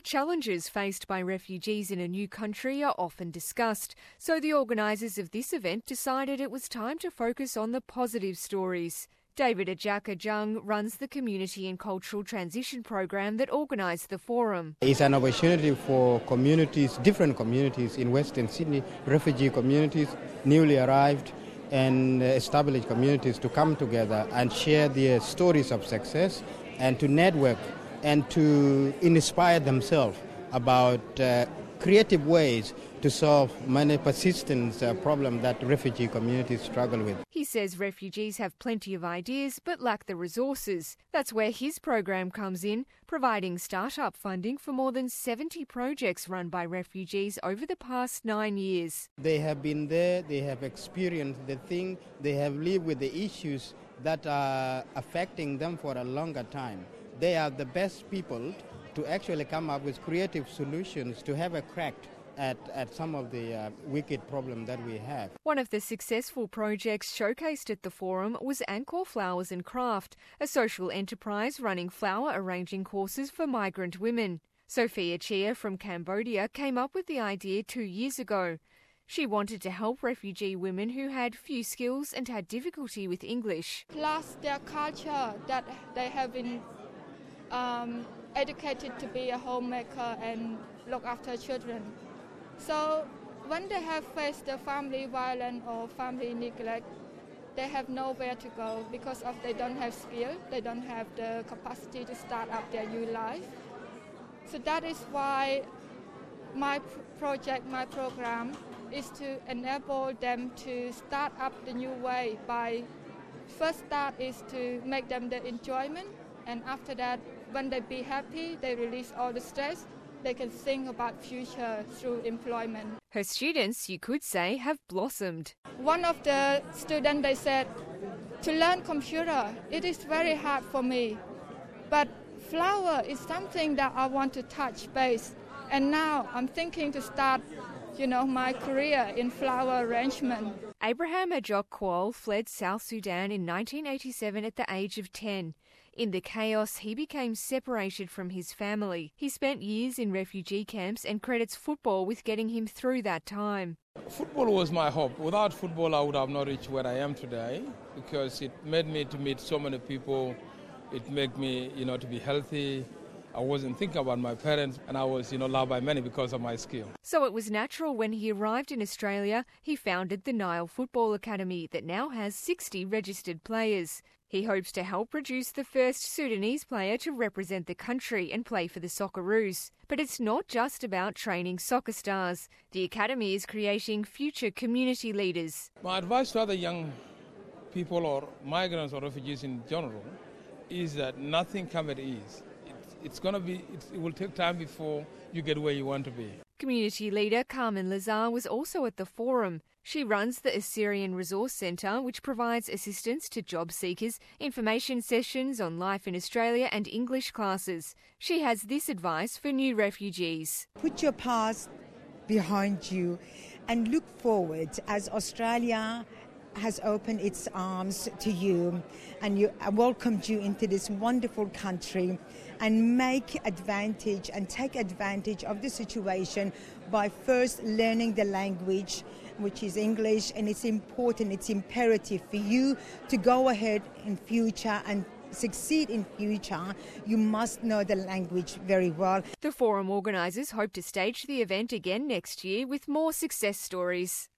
Challenges faced by refugees in a new country are often discussed, so the organisers of this event decided it was time to focus on the positive stories. David Ajaka-Jung runs the Community and Cultural Transition Program that organised the forum. It's an opportunity for communities, different communities in Western Sydney, refugee communities, newly arrived and established communities to come together and share their stories of success and to network and to inspire themselves about creative ways to solve many persistent problems that refugee communities struggle with. He says refugees have plenty of ideas but lack the resources. That's where his program comes in, providing start-up funding for more than 70 projects run by refugees over the past 9 years. They have been there, they have experienced the thing, they have lived with the issues that are affecting them for a longer time. They are the best people to actually come up with creative solutions to have a crack at some of the wicked problems that we have. One of the successful projects showcased at the forum was Angkor Flowers and Craft, a social enterprise running flower arranging courses for migrant women. Sophia Chia from Cambodia came up with the idea 2 years ago. She wanted to help refugee women who had few skills and had difficulty with English. Plus their culture, that they have been educated to be a homemaker and look after children. So when they have faced the family violence or family neglect, they have nowhere to go because of they don't have skill, they don't have the capacity to start up their new life. So that is why my project, my program, is to enable them to start up the new way by first start is to make them the enjoyment, and after that, when they be happy, they release all the stress. They can think about future through employment. Her students, you could say, have blossomed. One of the students, they said, to learn computer, it is very hard for me. But flower is something that I want to touch base. And now I'm thinking to start, my career in flower arrangement. Abraham Ajok Kuol fled South Sudan in 1987 at the age of 10. In the chaos, he became separated from his family. He spent years in refugee camps and credits football with getting him through that time. Football was my hope. Without football, I would have not reached where I am today because it made me to meet so many people. It made me, to be healthy. I wasn't thinking about my parents, and I was, loved by many because of my skill. So it was natural when he arrived in Australia, he founded the Nile Football Academy that now has 60 registered players. He hopes to help produce the first Sudanese player to represent the country and play for the Socceroos. But it's not just about training soccer stars. The academy is creating future community leaders. My advice to other young people or migrants or refugees in general is that nothing comes at ease. It will take time before you get where you want to be. Community leader Carmen Lazar was also at the forum. She runs the Assyrian Resource Centre, which provides assistance to job seekers, information sessions on life in Australia and English classes. She has this advice for new refugees. Put your past behind you and look forward as Australia has opened its arms to you and welcomed you into this wonderful country, and take advantage of the situation by first learning the language, which is English, and it's important, it's imperative for you to go ahead in future and succeed in future. You must know the language very well. The forum organisers hope to stage the event again next year with more success stories.